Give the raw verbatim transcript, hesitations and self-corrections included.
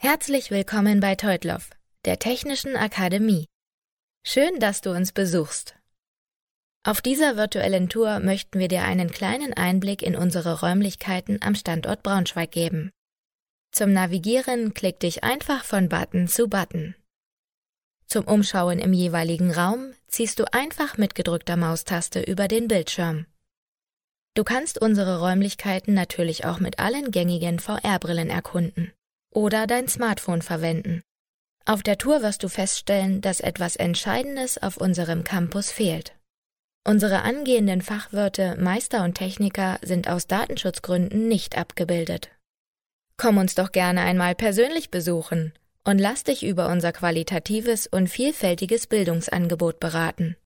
Herzlich willkommen bei Teutloff, der Technischen Akademie. Schön, dass du uns besuchst. Auf dieser virtuellen Tour möchten wir dir einen kleinen Einblick in unsere Räumlichkeiten am Standort Braunschweig geben. Zum Navigieren klick dich einfach von Button zu Button. Zum Umschauen im jeweiligen Raum ziehst du einfach mit gedrückter Maustaste über den Bildschirm. Du kannst unsere Räumlichkeiten natürlich auch mit allen gängigen V R-Brillen erkunden oder dein Smartphone verwenden. Auf der Tour wirst du feststellen, dass etwas Entscheidendes auf unserem Campus fehlt. Unsere angehenden Fachwirte, Meister und Techniker sind aus Datenschutzgründen nicht abgebildet. Komm uns doch gerne einmal persönlich besuchen und lass dich über unser qualitatives und vielfältiges Bildungsangebot beraten.